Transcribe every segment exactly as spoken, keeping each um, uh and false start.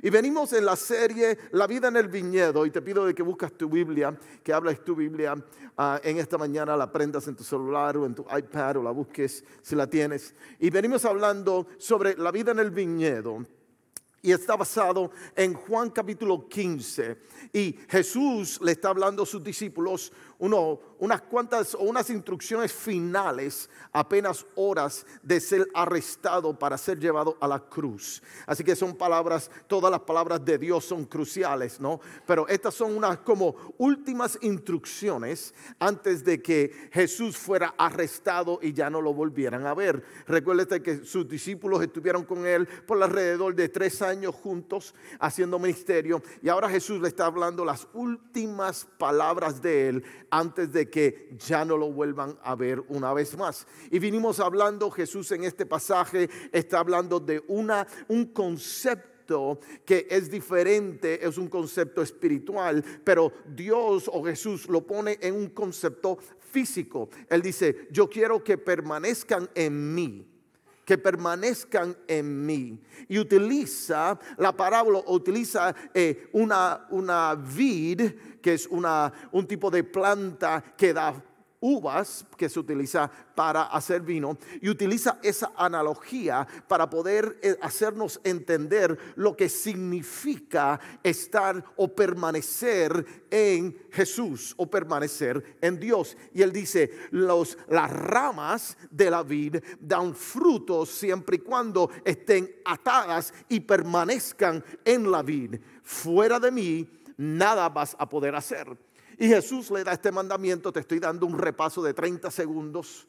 Y venimos en la serie La vida en el viñedo, y te pido de que buscas tu Biblia, que hablas tu Biblia uh, en esta mañana, la prendas en tu celular o en tu iPad o la busques si la tienes. Y venimos hablando sobre la vida en el viñedo. Y está basado en Juan capítulo quince. Y Jesús le está hablando a sus discípulos uno, unas cuantas o unas instrucciones finales, apenas horas de ser arrestado para ser llevado a la cruz. Así que son palabras, todas las palabras de Dios son cruciales, ¿no? Pero estas son unas como últimas instrucciones antes de que Jesús fuera arrestado y ya no lo volvieran a ver. Recuérdate que sus discípulos estuvieron con él por alrededor de tres años juntos haciendo ministerio, y ahora Jesús le está hablando las últimas palabras de él antes de que ya no lo vuelvan a ver una vez más. Y vinimos hablando, Jesús en este pasaje está hablando de una, un concepto que es diferente, es un concepto espiritual, pero Dios o Jesús lo pone en un concepto físico. Él dice: yo quiero que permanezcan en mí, que permanezcan en mí. Y utiliza la parábola, utiliza eh, una, una vid, que es una, un tipo de planta que da uvas, que se utiliza para hacer vino, y utiliza esa analogía para poder eh, hacernos entender lo que significa estar o permanecer en Jesús o permanecer en Dios. Y él dice: los, las ramas de la vid dan frutos siempre y cuando estén atadas y permanezcan en la vid. Fuera de mí nada vas a poder hacer. Y Jesús le da este mandamiento. Te estoy dando un repaso de treinta segundos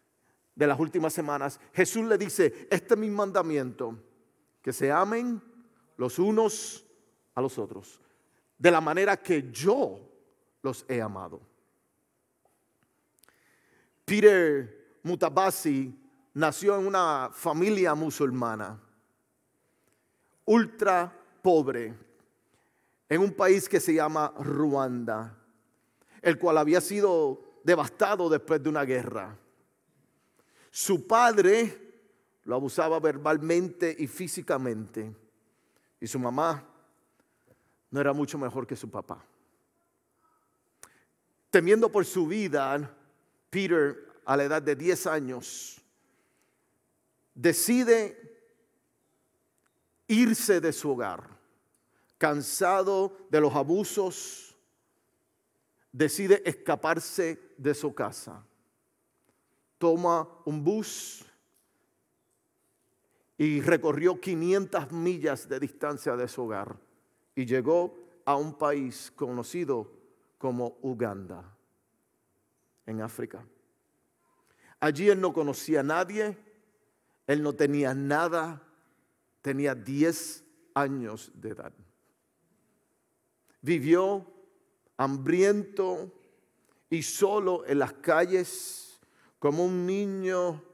de las últimas semanas. Jesús le dice: este es mi mandamiento, que se amen los unos a los otros de la manera que yo los he amado. Peter Mutabasi nació en una familia musulmana, ultra pobre, en un país que se llama Ruanda, el cual había sido devastado después de una guerra. Su padre lo abusaba verbalmente y físicamente, y su mamá no era mucho mejor que su papá. Temiendo por su vida, Peter, a la edad de diez años, decide irse de su hogar. Cansado de los abusos, decide escaparse de su casa. Toma un bus y recorrió quinientas millas de distancia de su hogar y llegó a un país conocido como Uganda, en África. Allí él no conocía a nadie, él no tenía nada, tenía diez años de edad. Vivió hambriento y solo en las calles como un niño